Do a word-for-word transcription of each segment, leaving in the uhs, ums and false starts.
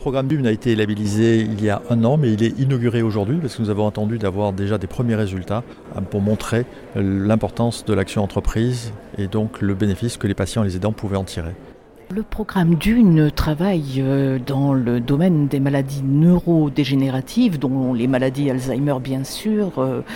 programme Dune a été labellisé il y a un an, mais il est inauguré aujourd'hui parce que nous avons attendu d'avoir déjà des premiers résultats pour montrer l'importance de l'action entreprise et donc le bénéfice que les patients et les aidants pouvaient en tirer. Le programme Dune travaille dans le domaine des maladies neurodégénératives, dont les maladies Alzheimer bien sûr.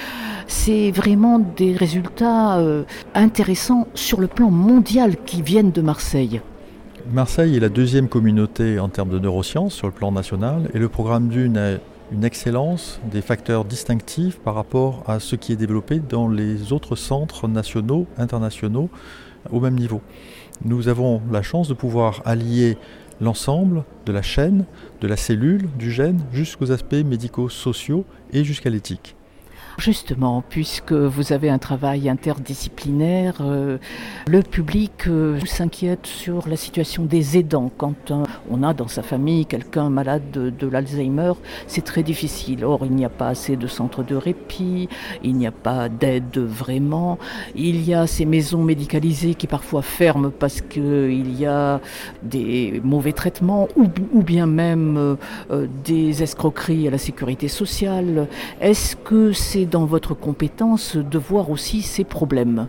C'est vraiment des résultats intéressants sur le plan mondial qui viennent de Marseille. Marseille est la deuxième communauté en termes de neurosciences sur le plan national et le programme Dune a une excellence, des facteurs distinctifs par rapport à ce qui est développé dans les autres centres nationaux, internationaux, au même niveau. Nous avons la chance de pouvoir allier l'ensemble de la chaîne, de la cellule, du gène, jusqu'aux aspects médico-sociaux et jusqu'à l'éthique. Justement, puisque vous avez un travail interdisciplinaire, euh, le public euh, s'inquiète sur la situation des aidants. Quand euh, on a dans sa famille quelqu'un malade de, de l'Alzheimer, c'est très difficile. Or, il n'y a pas assez de centres de répit, il n'y a pas d'aide vraiment. Il y a ces maisons médicalisées qui parfois ferment parce qu'il y a des mauvais traitements ou, ou bien même euh, des escroqueries à la sécurité sociale. Est-ce que c'est dans votre compétence de voir aussi ces problèmes?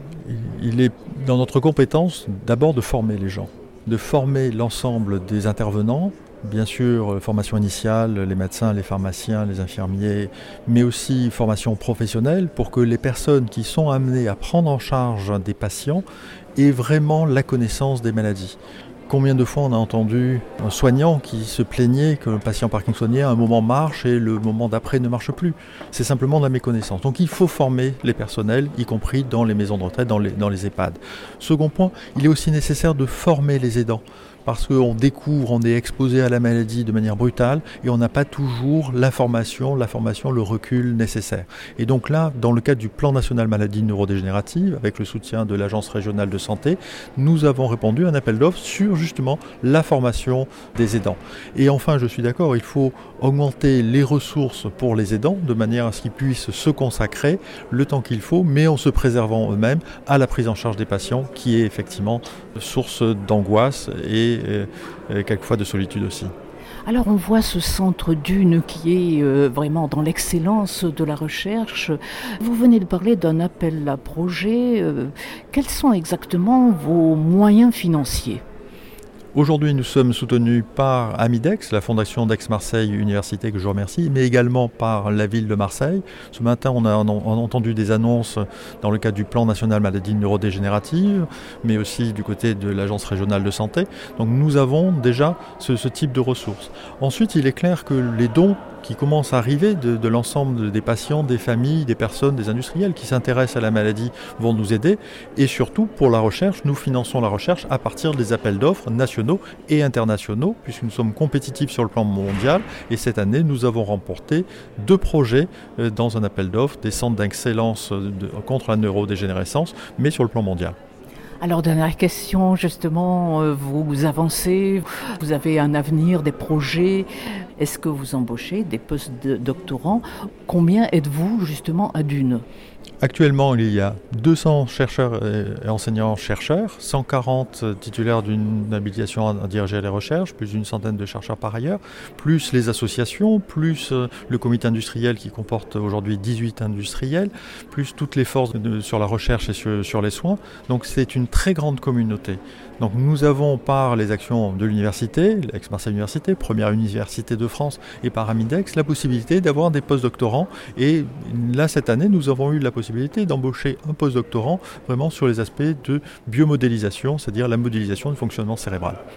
Il est dans notre compétence d'abord de former les gens, de former l'ensemble des intervenants, bien sûr formation initiale, les médecins, les pharmaciens, les infirmiers, mais aussi formation professionnelle pour que les personnes qui sont amenées à prendre en charge des patients aient vraiment la connaissance des maladies. Combien de fois on a entendu un soignant qui se plaignait que le patient parkinsonien à un moment marche et le moment d'après ne marche plus. C'est simplement de la méconnaissance. Donc il faut former les personnels, y compris dans les maisons de retraite, dans les, dans les EHPAD. Second point, il est aussi nécessaire de former les aidants. Parce qu'on découvre, on est exposé à la maladie de manière brutale et on n'a pas toujours l'information, la formation, le recul nécessaire. Et donc là, dans le cadre du plan national maladie neurodégénérative, avec le soutien de l'Agence régionale de santé, nous avons répondu à un appel d'offres sur justement la formation des aidants. Et enfin, je suis d'accord, il faut augmenter les ressources pour les aidants de manière à ce qu'ils puissent se consacrer le temps qu'il faut, mais en se préservant eux-mêmes à la prise en charge des patients qui est effectivement source d'angoisse et et quelquefois de solitude aussi. Alors on voit ce centre Dune qui est euh, vraiment dans l'excellence de la recherche. Vous venez de parler d'un appel à projet. Euh, quels sont exactement vos moyens financiers ? Aujourd'hui, nous sommes soutenus par Amidex, la Fondation d'Aix-Marseille Université, que je remercie, mais également par la ville de Marseille. Ce matin, on a, on a entendu des annonces dans le cadre du plan national maladie neurodégénérative, mais aussi du côté de l'Agence régionale de santé. Donc nous avons déjà ce, ce type de ressources. Ensuite, il est clair que les dons qui commencent à arriver de, de l'ensemble des patients, des familles, des personnes, des industriels qui s'intéressent à la maladie vont nous aider. Et surtout, pour la recherche, nous finançons la recherche à partir des appels d'offres nationaux et internationaux, puisque nous sommes compétitifs sur le plan mondial. Et cette année, nous avons remporté deux projets dans un appel d'offres, des centres d'excellence de, contre la neurodégénérescence, mais sur le plan mondial. Alors, dernière question, justement, vous avancez, vous avez un avenir, des projets. Est-ce que vous embauchez des post-doctorants ? Combien êtes-vous justement à Dune ? Actuellement, il y a deux cents chercheurs et enseignants-chercheurs, cent quarante titulaires d'une habilitation à diriger les recherches, plus d'une centaine de chercheurs par ailleurs, plus les associations, plus le comité industriel qui comporte aujourd'hui dix-huit industriels, plus toutes les forces de, sur la recherche et sur, sur les soins. Donc c'est une très grande communauté. Donc nous avons par les actions de l'université, l'Aix-Marseille Université, première université de France, et par Amidex, la possibilité d'avoir des post-doctorants. Et là, cette année, nous avons eu la possibilité d'embaucher un post-doctorant vraiment sur les aspects de biomodélisation, c'est-à-dire la modélisation du fonctionnement cérébral.